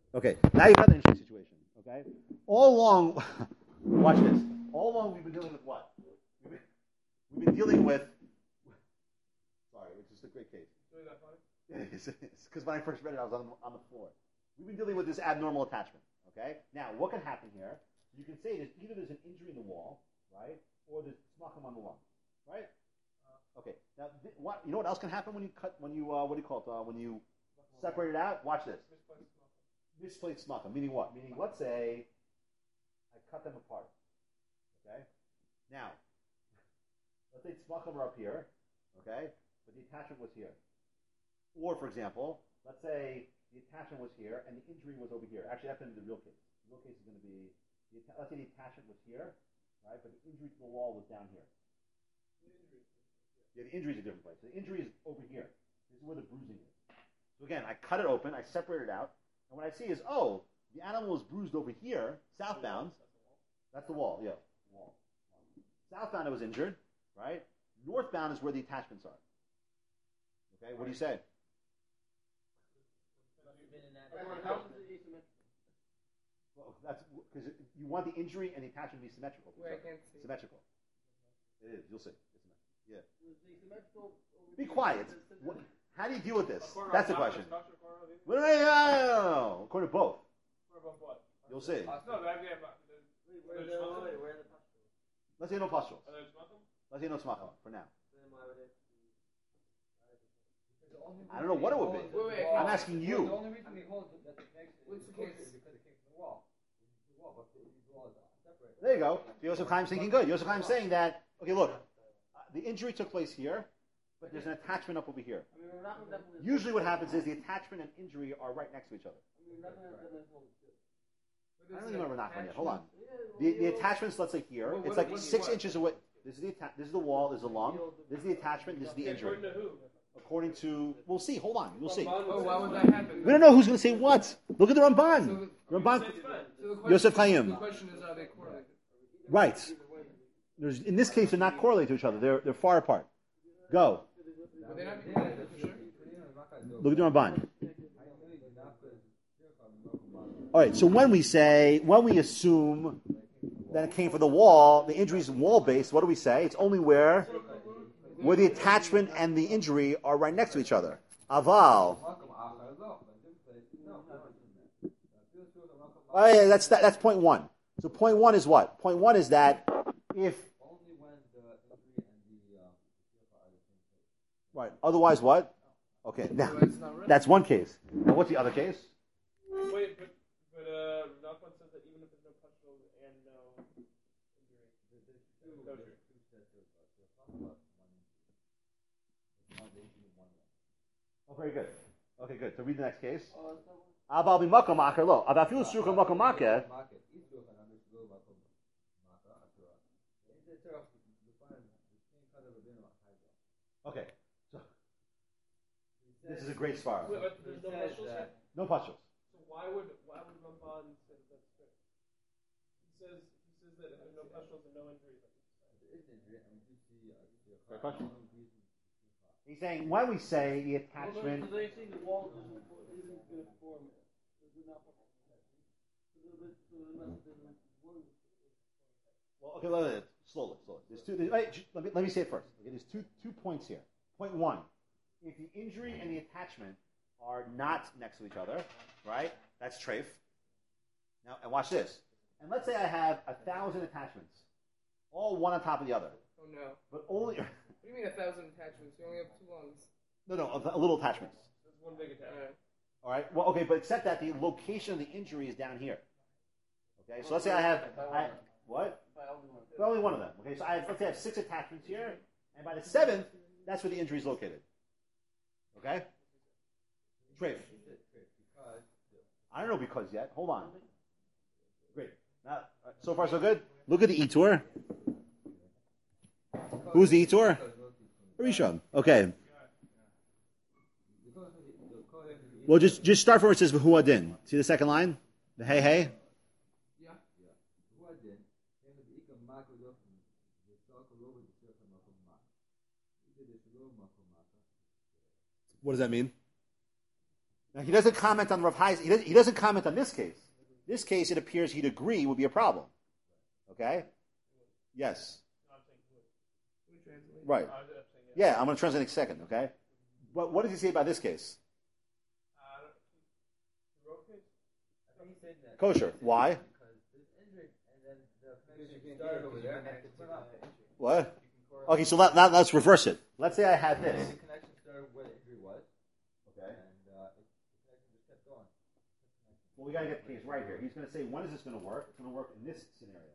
Okay, now you've got an interesting situation. Okay, all along, watch this. All along, we've been dealing with what? We've been dealing with. Sorry, it's just a great case. It's because when I first read it, I was on the floor. We've been dealing with this abnormal attachment. Okay, now what can happen here? You can say there's either there's an injury in the wall, right, or there's smacham on the lung, right? Okay. Now, what you know? What else can happen when you cut? When you what do you call it? When you separate it out? Watch this. Misplaced smacham. Meaning what? Meaning, let's say I cut them apart. Okay. Now, let's say smacham are up here. Okay, but the attachment was here. Or, for example, let's say the attachment was here and the injury was over here. Actually, that's going to be the real case. The real case is going to be, let's say the attachment was here, right? But the injury to the wall was down here. Yeah, the injury is a different place. The injury is over here. This is where the bruising is. So again, I cut it open, I separate it out, and what I see is, oh, the animal was bruised over here, southbound. That's the wall, yeah. Wall. Southbound it was injured, right? Northbound is where the attachments are. Okay, what do you say? Well, that's because you want the injury and the attachment to be symmetrical. Symmetrical. It is. You'll see. Yeah. Be quiet. How do you deal with this? That's the question. No. According to both. You'll see. Let's say no pustules. Let's say no smacham for now. I don't know what it would be. I'm asking you. The only reason we hold that it makes it because it came from the wall. There you go. Yosef Chaim's thinking good. Yosef Chaim's saying that, okay, look, the injury took place here, but there's an attachment up over here. Usually what happens is the attachment and injury are right next to each other. I don't even remember Nachman yet. Hold on. The attachment's, let's say, here. It's like 6 inches away. This is the wall, this is the lung, this is the attachment, this is the injury. According to, we'll see. Hold on, we'll see. Oh, why would that happen? We don't know who's going to say what. Look at the Ramban. Ramban, Yosef Chaim. The question is, are they correlated? Right. In this case, they're not correlated to each other. They're far apart. Go. Would they not be correlated for sure? Look at the Ramban. All right. So when we assume that it came from the wall, the injury is wall based. What do we say? It's only where the attachment and the injury are right next to each other. Aval. Oh yeah, that's point one. So point one is what? Point one is that if right, otherwise what? Okay, now that's one case. Now what's the other case? Wait, but Nachman says that even if there's no pustules and no injury, Oh, very good. Okay, good. So read the next case. Abal b'makom acher lo. Abafilu suchah makom acher. Okay. So this is a great svara. There's no pustules here? No pustules. So why would Ramban say that that's fair? He says that if there's no pustules and no injuries. Great question. He's saying when we say the attachment. They say the wall isn't going to form. Well, okay, slowly. Let me say it first. Okay, there's two points here. Point one, if the injury and the attachment are not next to each other, right? That's treif. Now, and watch this. And let's say I have 1,000 attachments, all one on top of the other. Oh no. But only. What do you mean 1,000 attachments? You only have 2 lungs. No, little attachments. That's one big attachment. All right. Well, okay, but except that the location of the injury is down here. Okay, so let's say I have what? But only one of them. Okay, so let's say I have 6 attachments here, and by the 7th, that's where the injury is located. Okay. Treif. I don't know because yet. Hold on. Great. Now, so far so good. Look at the Itur. Who's the Itur? Rishon. Okay. Well, just start from where it says V'hu Adin. See the second line? The hey hey? Yeah. What does that mean? Now, he doesn't comment on Rav Hai's. He doesn't comment on this case. This case, it appears he'd agree would be a problem. Okay? Yes. We translate. Right. Yeah, I'm going to translate in a second, okay? But what does he say about this case? Kosher. Why? What? Okay, so let's reverse it. Let's say I had this. The connection started where the injury was. Okay. And the connection just kept going. Well, we got to get the case right here. He's going to say, when is this going to work? It's going to work in this scenario.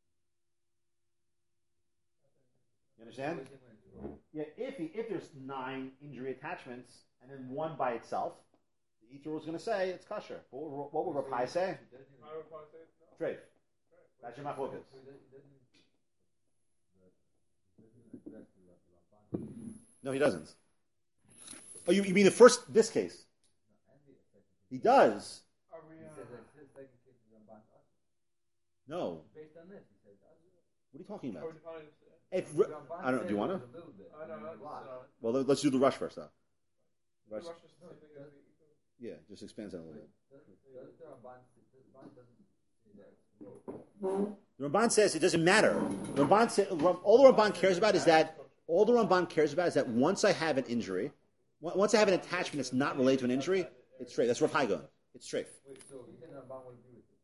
You understand? Yeah, if there's 9 injury attachments and then one by itself, the Eater was going to say it's kosher. What would Rav Hai say? Treif. That's your machlokas. No, he doesn't. Oh, you mean this case? He does. Are we, No. Based on this, he said, What are you talking are about? we defining If, I don't know. Do you want to? I Well, let's do the rush first, though. Rush. Rush is the same thing as the Yeah, just expands on it a little bit. The Ramban says it doesn't matter. All the Ramban cares about is that once I have an injury, once I have an attachment that's not related to an injury, it's straight. That's Rav Haigon. It's straight. Wait, so you think Ramban would agree with this?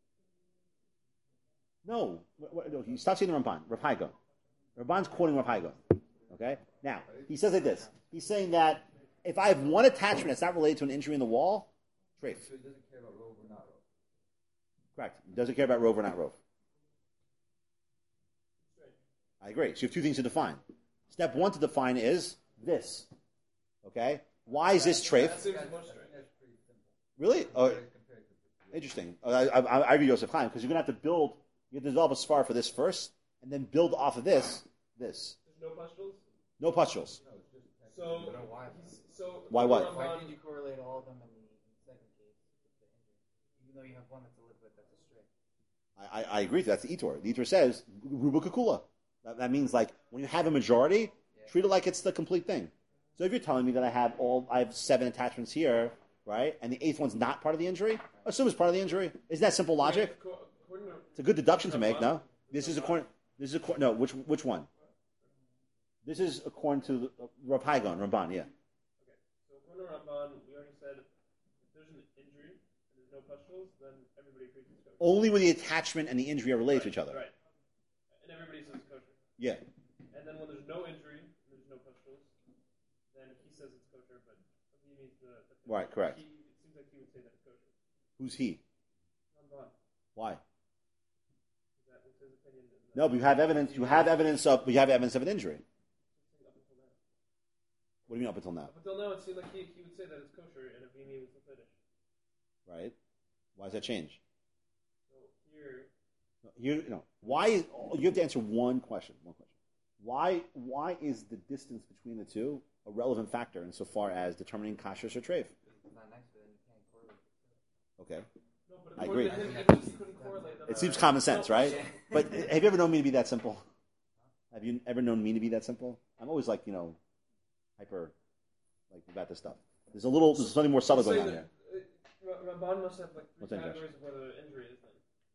No, no, you stop saying the Ramban. Rav Haigon. Ramban's quoting Rav Haigon. Okay. Now he says like this. He's saying that if I have one attachment that's not related to an injury in the wall, straight. So he doesn't care about Rove or not Rove. Correct. He doesn't care about Rove or not Rove. I agree. So you have 2 things to define. Step 1 to define is this. Okay? Why is this treif? That seems more strange. Really? Oh, interesting. I agree, Yosef Chaim, because you're going to have to build, you have to develop a spar for this first, and then build off of this. There's no pustules? No pustules. So, Why what? Why did you correlate all of them in the second case with the injury? Even though you have one that's a liquid, that's a straight. I agree. That's the Etor. The Etor says, Ruba Kakula. That means like, when you have a majority, treat it like it's the complete thing. So if you're telling me that I have 7 attachments here, right, and the 8th one's not part of the injury, assume it's part of the injury. Isn't that simple logic? It's a good deduction to make, no? Which one? This is according to Rav Haigon, Ramban, yeah. Okay, so according to Ramban, we already said if there's an injury and there's no pustules, then everybody agrees it's kosher. Only when the attachment and the injury are related to each other. Right. And everybody says it's kosher. Yeah. And then when there's no injury, and there's no pustules, then he says it's kosher, but he means the Right, correct. it seems like he would say that it's kosher. Who's he? Ramban. Why? That was his opinion. No, but you have evidence of an injury. Up until now. What do you mean up until now? Up until now, it seemed like he would say that it's kosher, and Avini was the finish. Right? Why does that change? So here, Why? You have to answer one question. Why is the distance between the two a relevant factor insofar as determining kashrus or treif? It's not next to it, and you can't correlate it. Okay. no, but I according agree. to him, he couldn't correlate them. It seems common sense, right? But have you ever known me to be that simple? Have you ever known me to be that simple? I'm always like, hyper, like about this stuff. There's something more subtle going on here. Ramban must have like 3 What's that, Josh? categories of where the injury is then.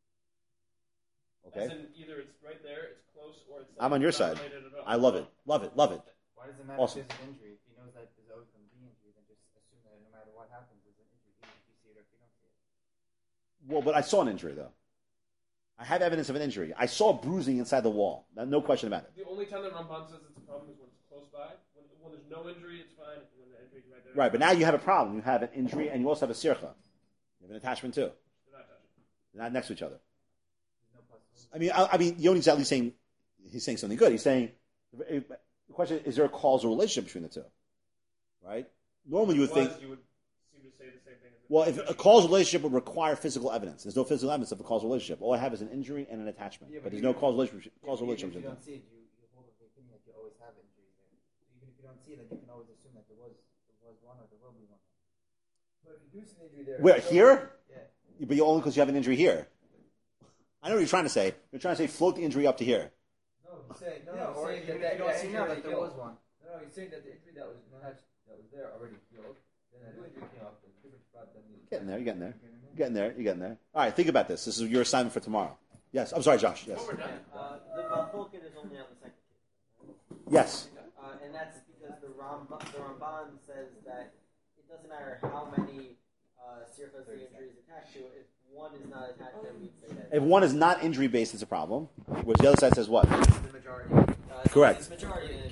Okay. As in either it's right there, it's close, or it's. I'm on your not side. related at all. I love it. Love it. Love it. Why does it matter Awesome. if there's an injury? If he knows that there's always going to be injury, then just assume that no matter what happens, there's an injury, even if you see it or if you don't see it. Well, but I saw an injury though. I have evidence of an injury. I saw bruising inside the wall. No question about it. The only time that Ramban says it's a problem is when it's close by. When there's no injury, it's fine. When the injury's right there. Right, but now you have a problem. You have an injury and you also have a sircha. You have an attachment too. They're not touching. They're not next to each other. There's no pustules. I mean, Yoni's at least saying something good. He's saying the question is there a causal relationship between the two, right? Normally you would think. You would seem to say the same thing. Well, if a causal relationship would require physical evidence, there's no physical evidence of a causal relationship. All I have is an injury and an attachment, but there's no causal relationship. Even if between you them. don't see it, you hold the opinion that you always have injuries there. So even if you don't see it, then you can always assume that there was one or there will be one. But if you do see an injury there, Where here? Yeah. But you only because you have an injury here. I know what you're trying to say. You're trying to say float the injury up to here. No, he's saying, Or he's even saying if you don't see now that that there was one. No, he's saying that the injury that was there already healed. Then a new injury came up. It's different spot Getting there. You're getting there. You're getting there. You're getting there. All right. Think about this. This is your assignment for tomorrow. Yes. I'm sorry, Josh. Yes. We're done. The Balfoket is only on the second case. Yes. And that's because the Ramban says that it doesn't matter how many sirfas the injury is attached to. If one is not attached, then we'd say that. If one is not injury based, it's a problem. Which the other side says what? The majority. Correct. It's majority.